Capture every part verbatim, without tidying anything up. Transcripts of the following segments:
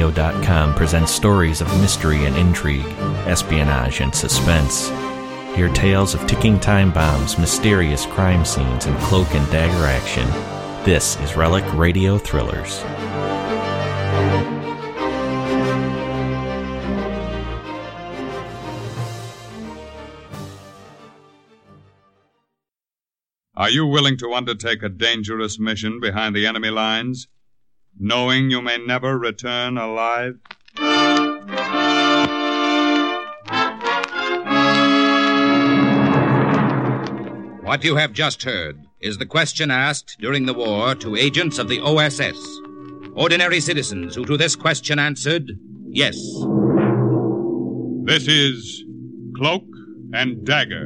radio dot com presents stories of mystery and intrigue, espionage and suspense. Hear tales of ticking time bombs, mysterious crime scenes, and cloak and dagger action. This is Relic Radio Thrillers. Are you willing to undertake a dangerous mission behind the enemy lines, knowing you may never return alive? What you have just heard is the question asked during the war to agents of the O S S. Ordinary citizens who to this question answered, yes. This is Cloak and Dagger.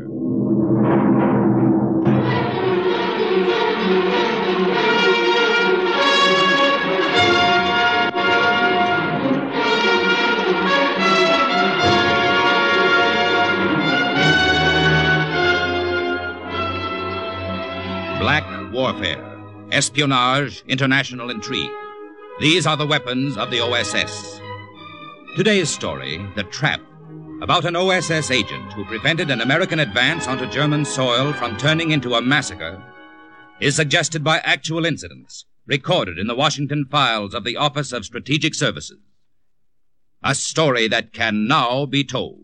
Black warfare, espionage, international intrigue. These are the weapons of the O S S. Today's story, The Trap, about an O S S agent who prevented an American advance onto German soil from turning into a massacre, is suggested by actual incidents recorded in the Washington files of the Office of Strategic Services. A story that can now be told.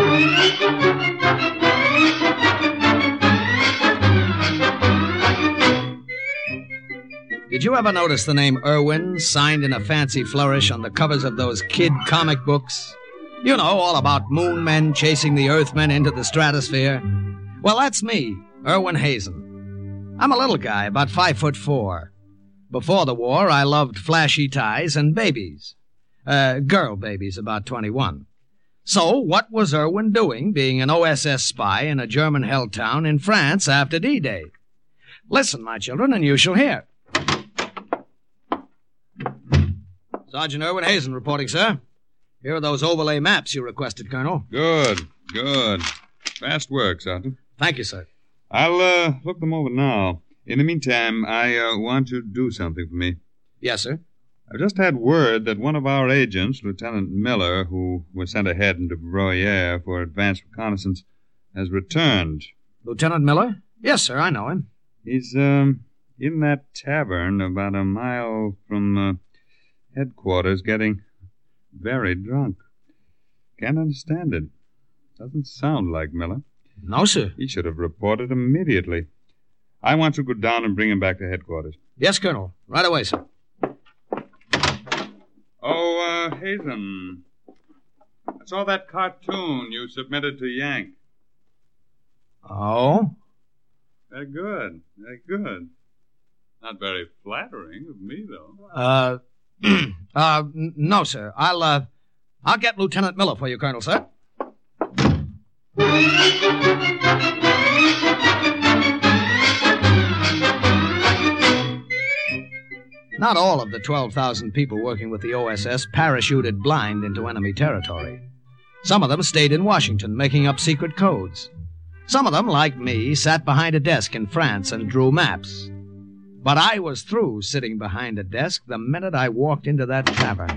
Did you ever notice the name Irwin signed in a fancy flourish on the covers of those kid comic books? You know, all about moon men chasing the earthmen into the stratosphere. Well, that's me, Irwin Hazen. I'm a little guy, about five foot four. Before the war, I loved flashy ties and babies. Uh, girl babies, about twenty-one. So, what was Irwin doing, being an O S S spy in a German-held town in France after D-Day? Listen, my children, and you shall hear. Sergeant Irwin Hazen reporting, sir. Here are those overlay maps you requested, Colonel. Good, good. Fast work, Sergeant. Thank you, sir. I'll uh, look them over now. In the meantime, I uh, want you to do something for me. Yes, sir. I've just had word that one of our agents, Lieutenant Miller, who was sent ahead into Bruyere for advance reconnaissance, has returned. Lieutenant Miller? Yes, sir, I know him. He's um, in that tavern about a mile from uh, headquarters, getting very drunk. Can't understand it. Doesn't sound like Miller. No, sir. He should have reported immediately. I want you to go down and bring him back to headquarters. Yes, Colonel. Right away, sir. Oh, uh, Hazen. I saw that cartoon you submitted to Yank. Oh? Very good. Very good. Not very flattering of me, though. Uh, uh, n- no, sir. I'll, uh, I'll get Lieutenant Miller for you, Colonel, sir. Not all of the twelve thousand people working with the O S S parachuted blind into enemy territory. Some of them stayed in Washington, making up secret codes. Some of them, like me, sat behind a desk in France and drew maps. But I was through sitting behind a desk the minute I walked into that tavern.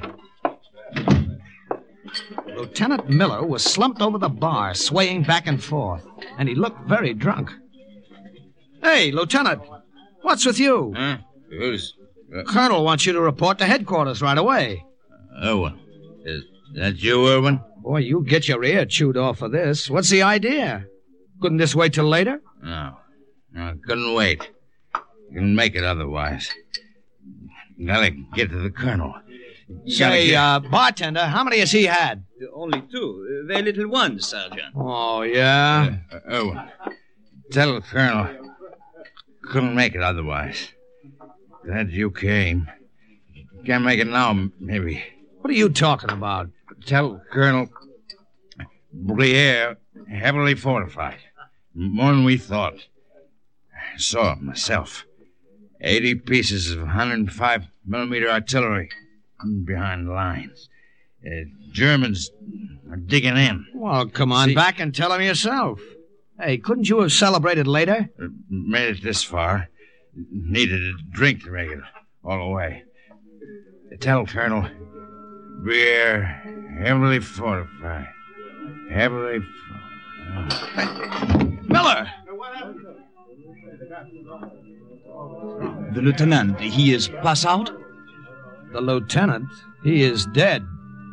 Lieutenant Miller was slumped over the bar, swaying back and forth, and he looked very drunk. Hey, Lieutenant, what's with you? Huh? Who's... Uh, Colonel wants you to report to headquarters right away. Irwin. Is that you, Irwin? Boy, you'll get your ear chewed off for this. What's the idea? Couldn't this wait till later? No. No, I couldn't wait. Couldn't make it otherwise. Gotta get to the colonel. Say, get... uh, bartender, how many has he had? Only two. Uh, very little ones, Sergeant. Oh, yeah? Uh, uh, Irwin, tell the colonel couldn't make it otherwise. Glad you came. Can't make it now, maybe. What are you talking about? Tell Colonel Bruyere heavily fortified. More than we thought. I saw it myself. Eighty pieces of one hundred five millimeter artillery behind the lines. Uh, Germans are digging in. Well, come on See? back and tell him yourself. Hey, couldn't you have celebrated later? Uh, made it this far. Needed a drink to make it all the way. Tell Colonel Beer, heavily fortified. Heavily fortified. Miller! The lieutenant, he is pass out? The lieutenant, he is dead.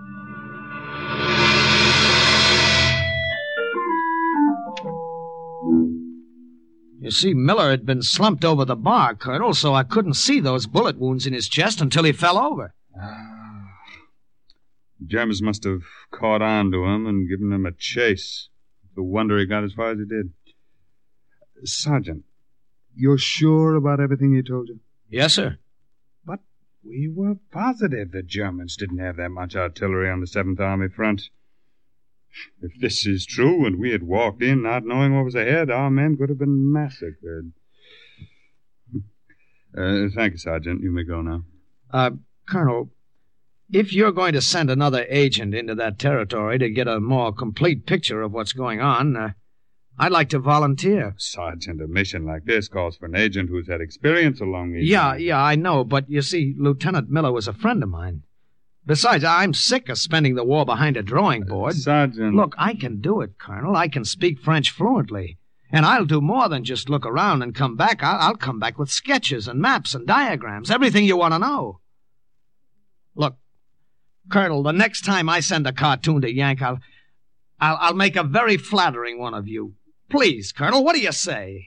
You see, Miller had been slumped over the bar, Colonel, so I couldn't see those bullet wounds in his chest until he fell over. The Germans must have caught on to him and given him a chase. No wonder he got as far as he did. Sergeant, you're sure about everything he told you? Yes, sir. But we were positive the Germans didn't have that much artillery on the seventh Army front. If this is true and we had walked in not knowing what was ahead, our men could have been massacred. Uh, thank you, Sergeant. You may go now. Uh, Colonel, if you're going to send another agent into that territory to get a more complete picture of what's going on, uh, I'd like to volunteer. Sergeant, a mission like this calls for an agent who's had experience along these Yeah, lines. yeah, I know, but you see, Lieutenant Miller was a friend of mine. Besides, I'm sick of spending the war behind a drawing board. Uh, Sergeant... Look, I can do it, Colonel. I can speak French fluently. And I'll do more than just look around and come back. I'll, I'll come back with sketches and maps and diagrams, everything you want to know. Look, Colonel, the next time I send a cartoon to Yank, I'll, I'll, I'll make a very flattering one of you. Please, Colonel, what do you say?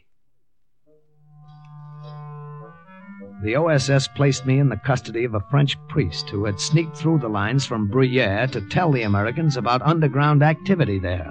The O S S placed me in the custody of a French priest who had sneaked through the lines from Bruyères to tell the Americans about underground activity there.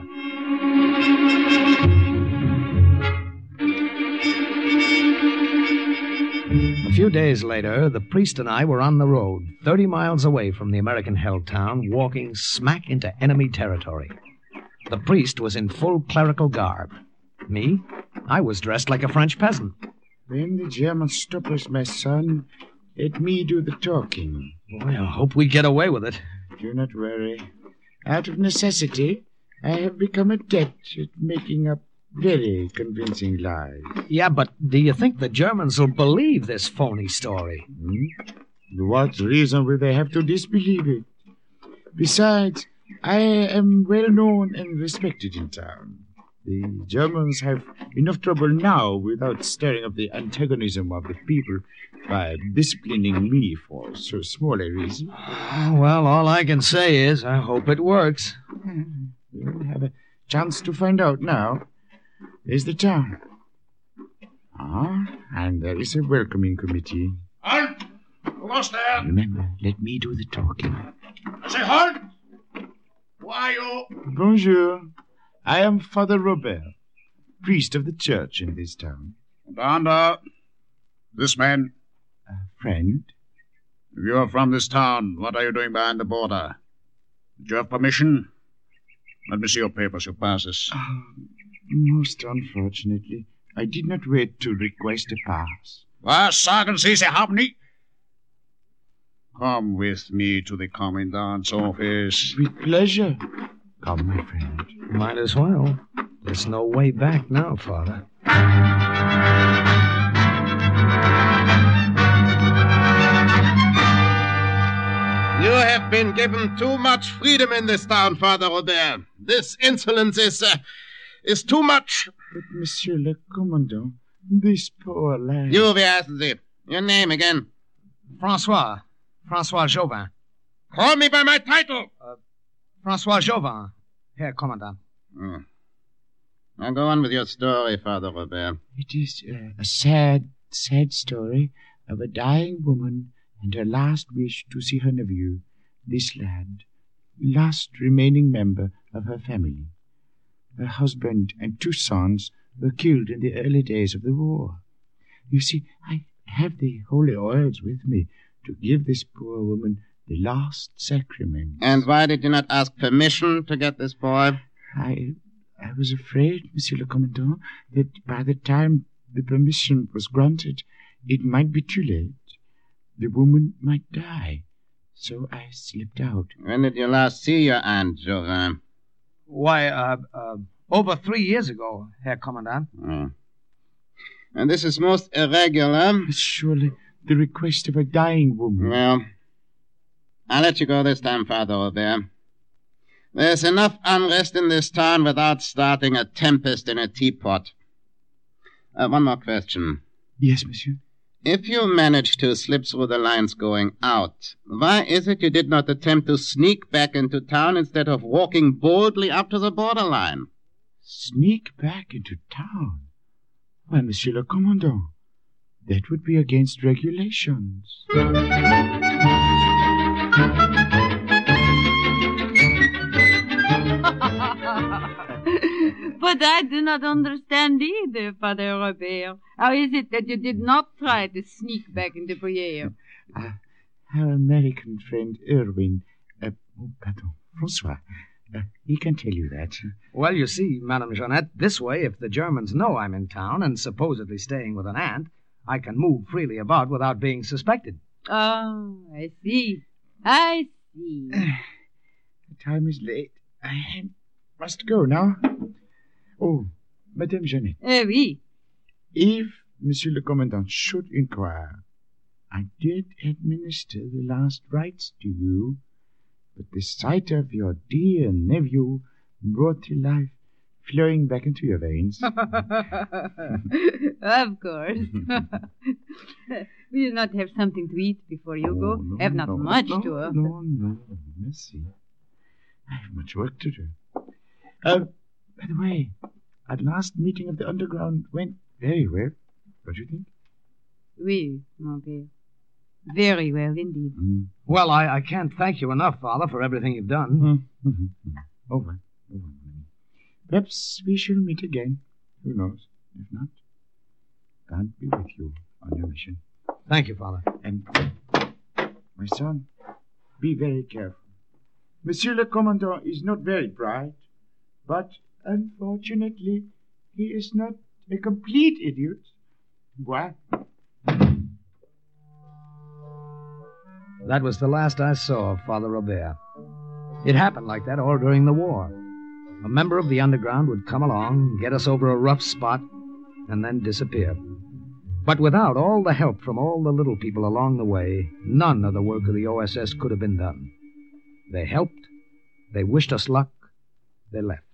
A few days later, the priest and I were on the road, thirty miles away from the American-held town, walking smack into enemy territory. The priest was in full clerical garb. Me? I was dressed like a French peasant. When the Germans stop us, my son, let me do the talking. Boy, I hope we get away with it. Do not worry. Out of necessity, I have become adept at making up very convincing lies. Yeah, but do you think the Germans will believe this phony story? Hmm? What reason will they have to disbelieve it? Besides, I am well known and respected in town. The Germans have enough trouble now without stirring up the antagonism of the people by disciplining me for so small a reason. Well, all I can say is I hope it works. We'll have a chance to find out now. There's the town. Ah, and there is a welcoming committee. Halt! Who was there? Remember, let me do the talking. I say halt! Who are you? Bonjour. I am Father Robert, priest of the church in this town. And uh, this man? A friend. If you are from this town, what are you doing behind the border? Did you have permission? Let me see your papers, your passes. Oh, most unfortunately, I did not wait to request a pass. Was sagen Sie, Sie haben nicht? Come with me to the commandant's office. With pleasure. Come, my friend. Might as well. There's no way back now, Father. You have been given too much freedom in this town, Father Robert. This insolence is, uh, is too much. But, Monsieur le Commandant, this poor lad... You, wie heißen Sie? Your name again? Francois. Francois Chauvin. Call me by my title. Uh, Francois Chauvin, Herr Commandant. Oh. Now go on with your story, Father Robert. It is uh, a sad, sad story of a dying woman and her last wish to see her nephew, this lad, last remaining member of her family. Her husband and two sons were killed in the early days of the war. You see, I have the holy oils with me to give this poor woman the last sacrament. And why did you not ask permission to get this boy? I I was afraid, Monsieur le Commandant, that by the time the permission was granted, it might be too late. The woman might die. So I slipped out. When did you last see your Aunt, Chauvin? Why, uh, uh, over three years ago, Herr Commandant. Oh. And this is most irregular. Surely the request of a dying woman. Well, I'll let you go this time, Father Robert. There's enough unrest in this town without starting a tempest in a teapot. Uh, one more question. Yes, monsieur. If you managed to slip through the lines going out, why is it you did not attempt to sneak back into town instead of walking boldly up to the borderline? Sneak back into town? Why, monsieur le commandant, that would be against regulations. But I do not understand either, Father Robert. How is it that you did not try to sneak back into Briere? Uh, our American friend Irwin, uh, oh, pardon, Francois, uh, he can tell you that. Well, you see, Madame Jeanette, this way, if the Germans know I'm in town and supposedly staying with an aunt, I can move freely about without being suspected. Oh, I see. I see. The time is late. I must go now. Oh, Madame Jeanette. Eh, oui. If Monsieur le Commandant should inquire, I did administer the last rites to you, but the sight of your dear nephew brought to life, flowing back into your veins. Of course. Will you not have something to eat before you go? Oh, no, have not no, much no, to offer. No, no, merci. I have much work to do. Uh, by the way, our last meeting of the underground went very well. What do you think? Oui, mon père. Very well indeed. Mm. Well, I, I can't thank you enough, Father, for everything you've done. Mm-hmm. Mm-hmm. Over. Over. Perhaps we shall meet again. Who knows? If not, God be with you on your mission. Thank you, Father. And, my son, be very careful. Monsieur le Commandant is not very bright, but unfortunately, he is not a complete idiot. Why? That was the last I saw of Father Robert. It happened like that all during the war. A member of the underground would come along, get us over a rough spot, and then disappear. But without all the help from all the little people along the way, none of the work of the O S S could have been done. They helped, they wished us luck, they left.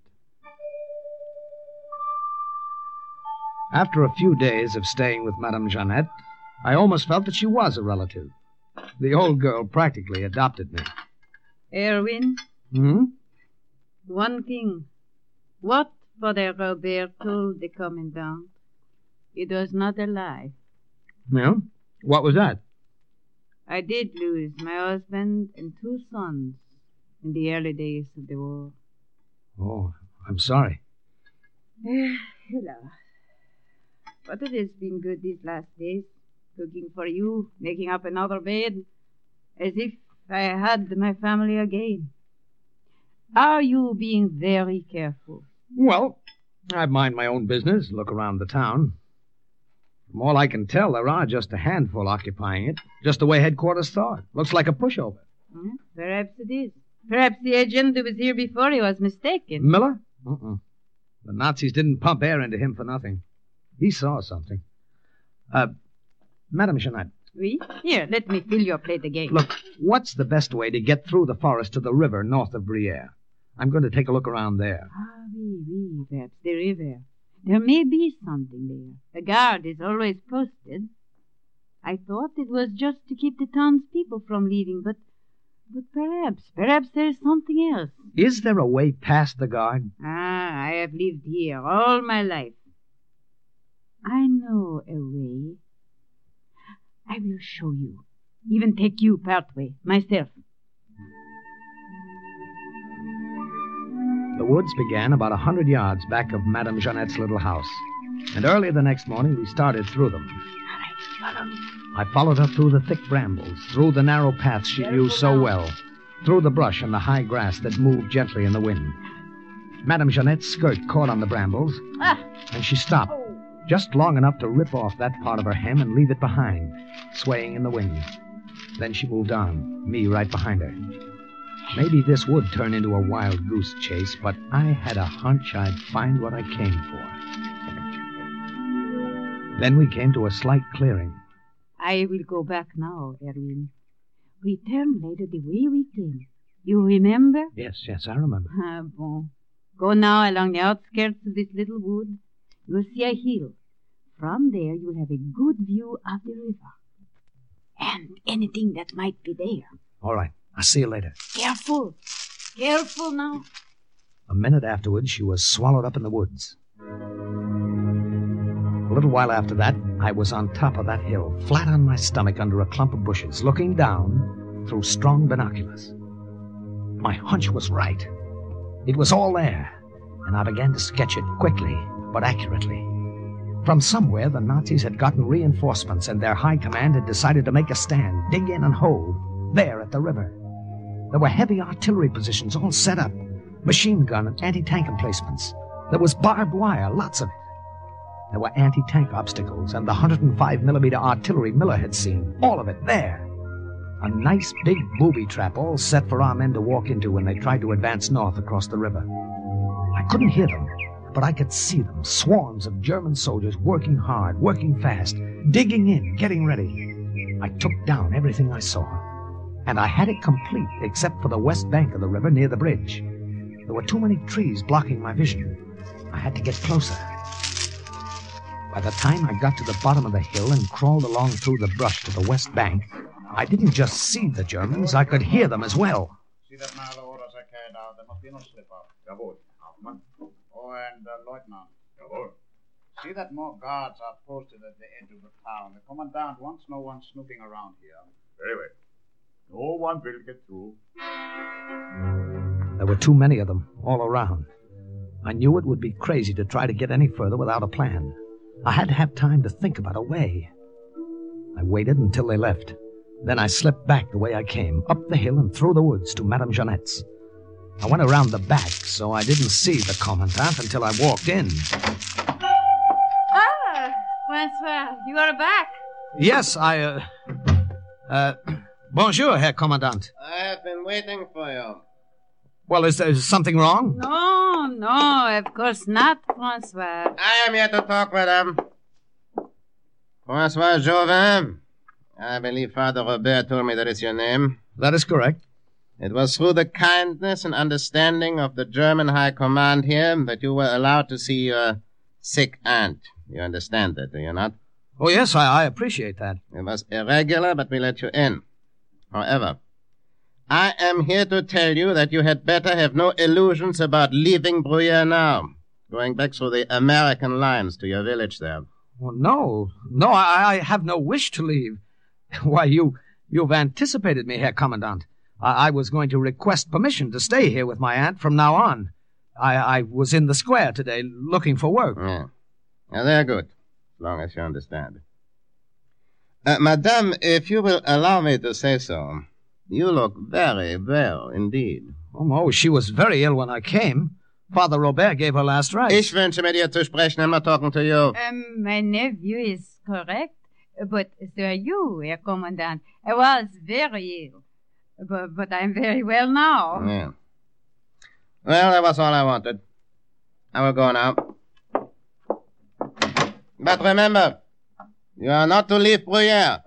After a few days of staying with Madame Jeanette, I almost felt that she was a relative. The old girl practically adopted me. Erwin? Hmm? One thing. What Father Robert told the Commandant, it was not a lie. Yeah? What was that? I did lose my husband and two sons in the early days of the war. Oh, I'm sorry. Hello. But it has been good these last days, cooking for you, making up another bed, as if I had my family again. Are you being very careful? Well, I mind my own business, look around the town. From all I can tell, there are just a handful occupying it, just the way headquarters thought. Looks like a pushover. Hmm? Perhaps it is. Perhaps the agent who was here before you was mistaken. Miller? Uh-uh. The Nazis didn't pump air into him for nothing. He saw something. Uh, Madame Jeanette. Oui? Here, let me fill your plate again. Look, what's the best way to get through the forest to the river north of Briere? I'm going to take a look around there. Ah, oui, oui, perhaps the river. There may be something there. A guard is always posted. I thought it was just to keep the townspeople from leaving, but but perhaps, perhaps there's something else. Is there a way past the guard? Ah, I have lived here all my life. I know a way. I will show you. Even take you part way, myself. The woods began about a hundred yards back of Madame Jeanette's little house. And early the next morning, we started through them. I followed her through the thick brambles, through the narrow paths she knew so well, through the brush and the high grass that moved gently in the wind. Madame Jeanette's skirt caught on the brambles, and she stopped, just long enough to rip off that part of her hem and leave it behind, swaying in the wind. Then she moved on, me right behind her. Maybe this would turn into a wild goose chase, but I had a hunch I'd find what I came for. Then we came to a slight clearing. I will go back now, Erwin. return later the way we came. You remember? Yes, yes, I remember. Ah, bon. Go now along the outskirts of this little wood. You'll see a hill. From there, you'll have a good view of the river. And anything that might be there. All right. I'll see you later. Careful. Careful now. A minute afterwards, she was swallowed up in the woods. A little while after that, I was on top of that hill, flat on my stomach under a clump of bushes, looking down through strong binoculars. My hunch was right. It was all there, and I began to sketch it quickly, but accurately. From somewhere, the Nazis had gotten reinforcements, and their high command had decided to make a stand, dig in and hold, there at the river. There were heavy artillery positions all set up, machine gun and anti-tank emplacements. There was barbed wire, lots of it. There were anti-tank obstacles and the one hundred five millimeter artillery Miller had seen, all of it there. A nice big booby trap all set for our men to walk into when they tried to advance north across the river. I couldn't hear them, but I could see them, swarms of German soldiers working hard, working fast, digging in, getting ready. I took down everything I saw, and I had it complete except for the west bank of the river near the bridge. There were too many trees blocking my vision. I had to get closer. By the time I got to the bottom of the hill and crawled along through the brush to the west bank, I didn't just see the Germans, I could hear them as well. See that now the orders are carried out. There must be no slip-up. Jawohl. Hauptmann. Oh, and uh, Lieutenant. Jawohl. See that more guards are posted at the edge of the town. The commandant wants no one snooping around here. Very well. No one will get through. There were too many of them, all around. I knew it would be crazy to try to get any further without a plan. I had to have time to think about a way. I waited until they left. Then I slipped back the way I came, up the hill and through the woods to Madame Jeanette's. I went around the back, so I didn't see the commandant until I walked in. Ah, Francois, you are back. Yes, I, uh... Uh... Bonjour, Herr Commandant. I have been waiting for you. Well, is there something wrong? No, no, of course not, Francois. I am here to talk with him. Francois Jouvin. I believe Father Robert told me that is your name. That is correct. It was through the kindness and understanding of the German High Command here that you were allowed to see your sick aunt. You understand that, do you not? Oh, yes, I, I appreciate that. It was irregular, but we let you in. However, I am here to tell you that you had better have no illusions about leaving Bruyere now, going back through the American lines to your village there. Well, no, no, I, I have no wish to leave. Why, you, you've anticipated me, Herr Commandant. I, I was going to request permission to stay here with my aunt from now on. I, I was in the square today looking for work. Yeah. Now, they're good, as long as you understand. Uh, Madame, if you will allow me to say so, you look very well indeed. Oh, no, she was very ill when I came. Father Robert gave her last rites. Ich wünsche mit ihr zu sprechen. I'm not talking to you. Um, my nephew is correct, but so are you, Herr Commandant. I was very ill, but, but I'm very well now. Yeah. Well, that was all I wanted. I will go now. But remember, you are not to leave Bruyere.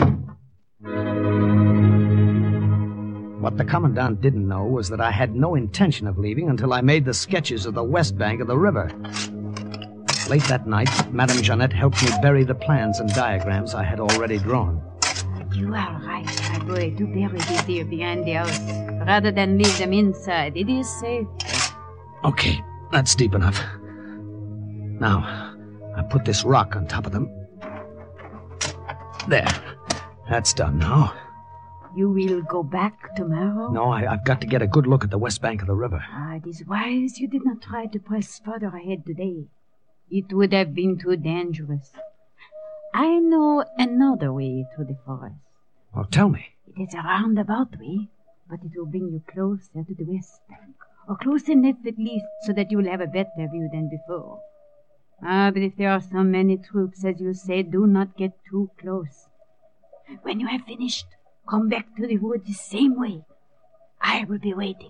What the Commandant didn't know was that I had no intention of leaving until I made the sketches of the west bank of the river. Late that night, Madame Jeanette helped me bury the plans and diagrams I had already drawn. You are right, my boy, to bury these here behind the house, rather than leave them inside. It is safe. Okay, that's deep enough. Now, I put this rock on top of them. There. That's done now. You will go back tomorrow? No, I, I've got to get a good look at the west bank of the river. Ah, it is wise you did not try to press further ahead today. It would have been too dangerous. I know another way through the forest. Oh, tell me. It is a roundabout way, but it will bring you closer to the west bank. Or close enough at least so that you will have a better view than before. Ah, but if there are so many troops, as you say, do not get too close. When you have finished, come back to the wood the same way. I will be waiting.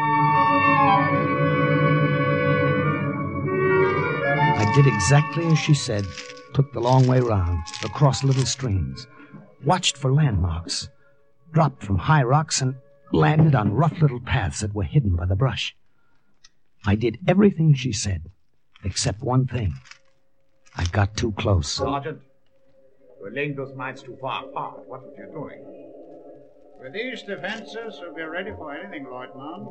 I did exactly as she said, took the long way round, across little streams, watched for landmarks. dropped from high rocks and landed on rough little paths that were hidden by the brush. I did everything she said, except one thing. I got too close. Sergeant, we're laying those mines too far apart. What are you doing? With these defenses, we'll be ready for anything, Lieutenant.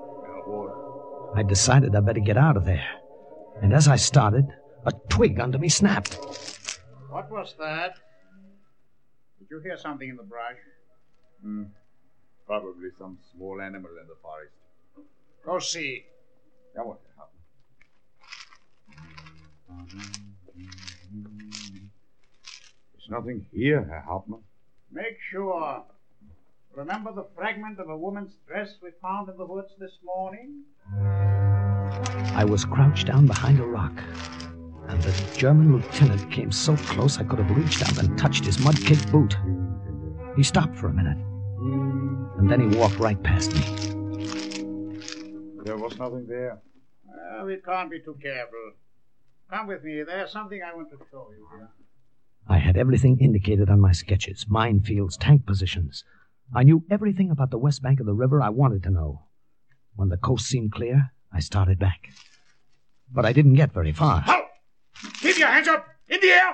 I decided I better get out of there. And as I started, a twig under me snapped. What was that? Did you hear something in the brush? Hmm. Probably some small animal in the forest. Go see. That won't happen. There's nothing here, Herr Hauptmann. Make sure. Remember the fragment of a woman's dress we found in the woods this morning? I was crouched down behind a rock, and the German lieutenant came so close I could have reached out and touched his mud-caked boot. He stopped for a minute, and then he walked right past me. There was nothing there. Uh, we can't be too careful. Come with me. There's something I want to show you here. I had everything indicated on my sketches, minefields, tank positions. I knew everything about the west bank of the river I wanted to know. When the coast seemed clear, I started back. But I didn't get very far. Halt! Keep your hands up! In the air!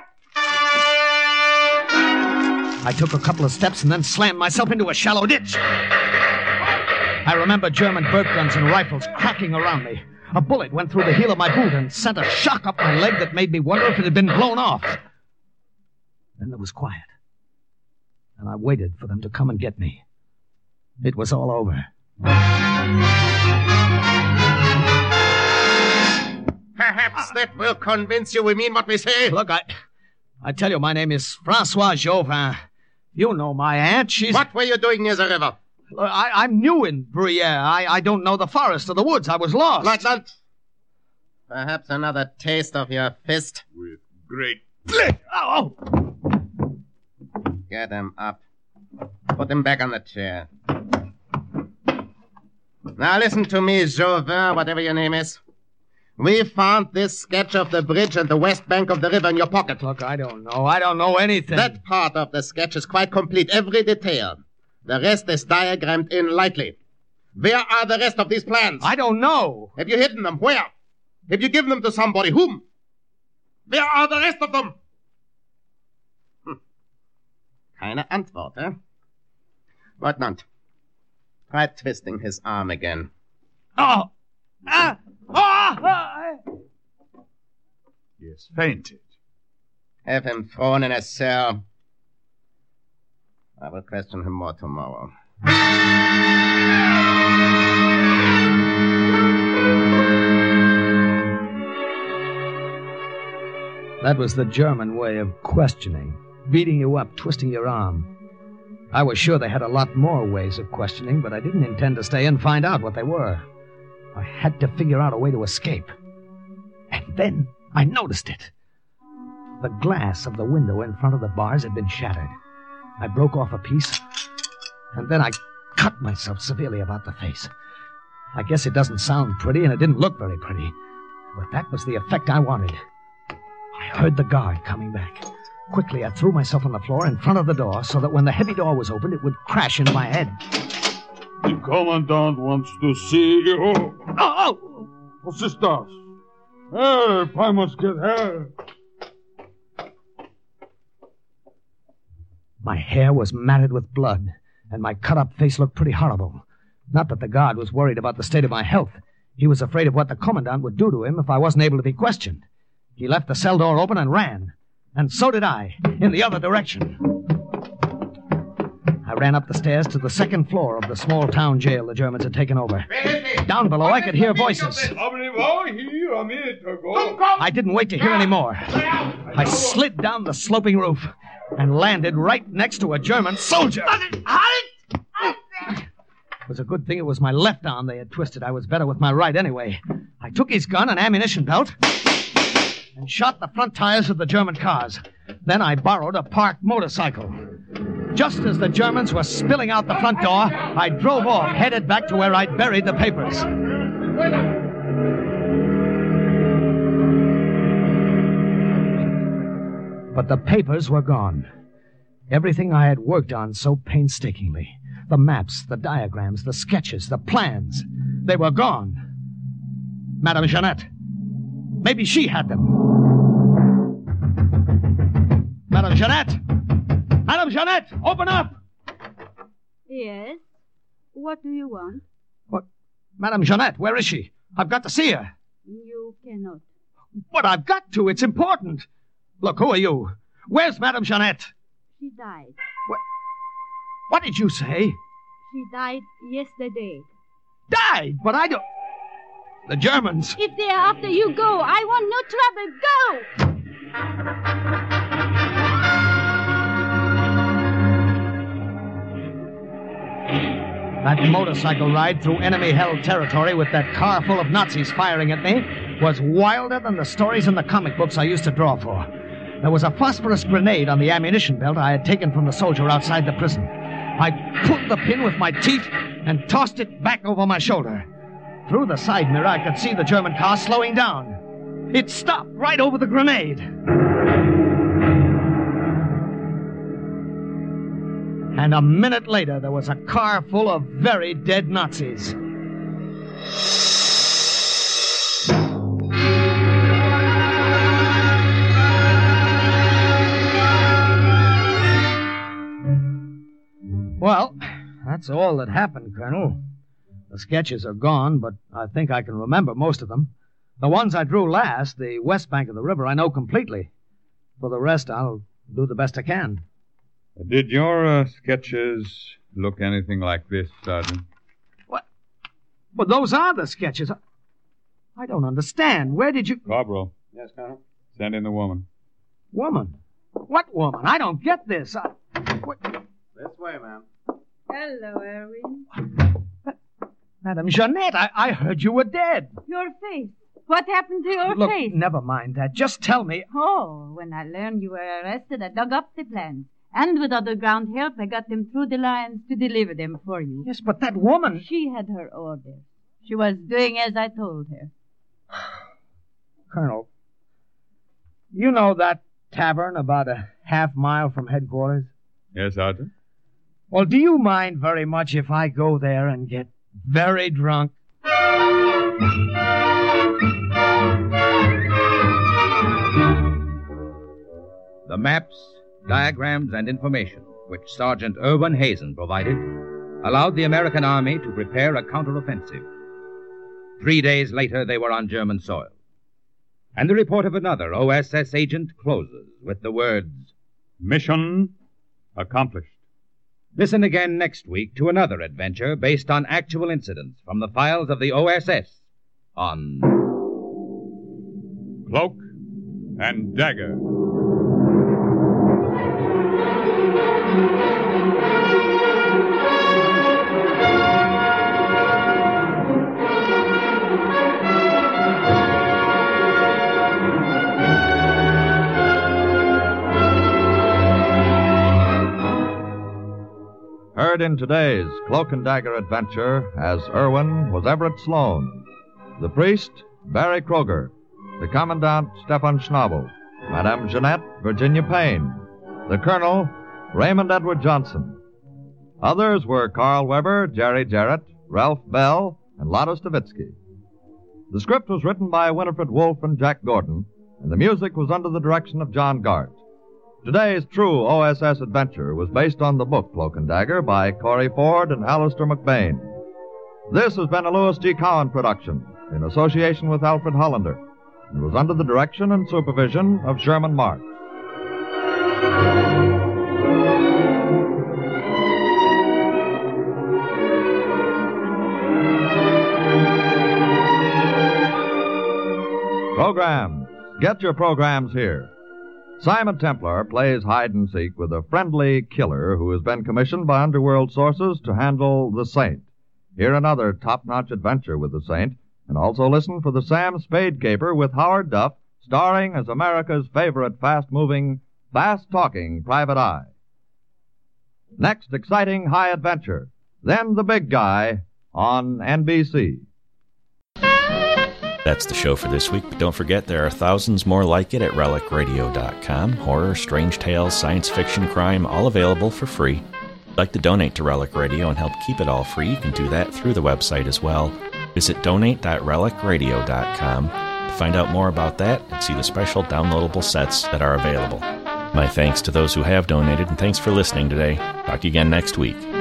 I took a couple of steps and then slammed myself into a shallow ditch. I remember German bird guns and rifles cracking around me. A bullet went through the heel of my boot and sent a shock up my leg that made me wonder if it had been blown off. Then there was quiet, and I waited for them to come and get me. It was all over. Perhaps that will convince you we mean what we say. Look, I... I tell you, my name is Francois Jauvin. You know my aunt. She's... What were you doing near the river? Look, I, I'm new in Bruyere. I, I don't know the forest or the woods. I was lost. Lieutenant, perhaps another taste of your fist? With great... Oh, oh! Get him up. Put him back on the chair. Now listen to me, Jauvin, whatever your name is. We found this sketch of the bridge and the west bank of the river in your pocket. Look, I don't know. I don't know anything. That part of the sketch is quite complete, every detail. The rest is diagrammed in lightly. Where are the rest of these plans? I don't know. Have you hidden them? Where? Have you given them to somebody? Whom? Where are the rest of them? Hm. Keine Antwort, eh? Lieutenant, try twisting his arm again. Oh! Ah! Ah! Ah! He has fainted. Have him thrown in a cell. I will question him more tomorrow. That was the German way of questioning. Beating you up, twisting your arm. I was sure they had a lot more ways of questioning, but I didn't intend to stay and find out what they were. I had to figure out a way to escape. And then I noticed it. The glass of the window in front of the bars had been shattered. I broke off a piece, and then I cut myself severely about the face. I guess it doesn't sound pretty, and it didn't look very pretty, but that was the effect I wanted. I heard the guard coming back. Quickly, I threw myself on the floor in front of the door so that when the heavy door was opened, it would crash into my head. The Commandant wants to see you. Oh! oh. Was ist das? Help! I must get help! My hair was matted with blood, and my cut-up face looked pretty horrible. Not that the guard was worried about the state of my health. He was afraid of what the Commandant would do to him if I wasn't able to be questioned. He left the cell door open and ran. And so did I, in the other direction. I ran up the stairs to the second floor of the small town jail the Germans had taken over. Down below, I could hear voices. I didn't wait to hear any more. I slid down the sloping roof and landed right next to a German soldier. It was a good thing it was my left arm they had twisted. I was better with my right anyway. I took his gun and ammunition belt and shot the front tires of the German cars. Then I borrowed a parked motorcycle. Just as the Germans were spilling out the front door, I drove off, headed back to where I'd buried the papers. But the papers were gone. Everything I had worked on so painstakingly. The maps, the diagrams, the sketches, the plans. They were gone. Madame Jeanette. Maybe she had them. Madame Jeanette! Madame Jeanette! Open up! Yes? What do you want? What? Madame Jeanette, where is she? I've got to see her. You cannot. But I've got to. It's important. Look, who are you? Where's Madame Jeanette? She died. What? What did you say? She died yesterday. Died? But I don't... The Germans... If they're after you, go. I want no trouble. Go! That motorcycle ride through enemy-held territory with that car full of Nazis firing at me was wilder than the stories in the comic books I used to draw for. There was a phosphorus grenade on the ammunition belt I had taken from the soldier outside the prison. I pulled the pin with my teeth and tossed it back over my shoulder. Through the side mirror, I could see the German car slowing down. It stopped right over the grenade. And a minute later, there was a car full of very dead Nazis. Well, that's all that happened, Colonel. The sketches are gone, but I think I can remember most of them. The ones I drew last, the west bank of the river, I know completely. For the rest, I'll do the best I can. Did your uh, sketches look anything like this, Sergeant? What? Well, those are the sketches. I, I don't understand. Where did you... Corporal. Yes, Colonel? Send in the woman. Woman? What woman? I don't get this. I... What? This way, ma'am. Hello, Erwin. Madame Jeanette, I, I heard you were dead. Your face. What happened to your Look, face? never mind that. Just tell me. Oh, when I learned you were arrested, I dug up the plans. And with underground help, I got them through the lines to deliver them for you. Yes, but that woman... She had her orders. She was doing as I told her. Colonel, you know that tavern about a half mile from headquarters? Yes, Sergeant. Well, do you mind very much if I go there and get very drunk? The maps, diagrams, and information which Sergeant Irwin Hazen provided allowed the American Army to prepare a counteroffensive. Three days later, they were on German soil. And the report of another O S S agent closes with the words, Mission accomplished. Listen again next week to another adventure based on actual incidents from the files of the O S S on Cloak and Dagger. Heard in today's Cloak and Dagger adventure as Irwin was Everett Sloane, the priest, Barry Kroger, the commandant, Stefan Schnabel, Madame Jeanette, Virginia Payne, the colonel, Raymond Edward Johnson. Others were Carl Weber, Jerry Jarrett, Ralph Bell, and Lotto Stavitsky. The script was written by Winifred Wolfe and Jack Gordon, and the music was under the direction of John Gart. Today's true O S S adventure was based on the book Cloak and Dagger by Corey Ford and Alistair McBain. This has been a Louis G. Cowan production in association with Alfred Hollander and was under the direction and supervision of Sherman Marks. Programs. Get your programs here. Simon Templar plays hide-and-seek with a friendly killer who has been commissioned by underworld sources to handle the Saint. Hear another top-notch adventure with the Saint, and also listen for the Sam Spade Caper with Howard Duff, starring as America's favorite fast-moving, fast-talking private eye. Next, exciting high adventure. Then the big guy on N B C. That's the show for this week, but don't forget there are thousands more like it at relic radio dot com. Horror, strange tales, science fiction, crime, all available for free. If you'd like to donate to Relic Radio and help keep it all free, you can do that through the website as well. Visit donate dot relic radio dot com to find out more about that and see the special downloadable sets that are available. My thanks to those who have donated, and thanks for listening today. Talk to you again next week.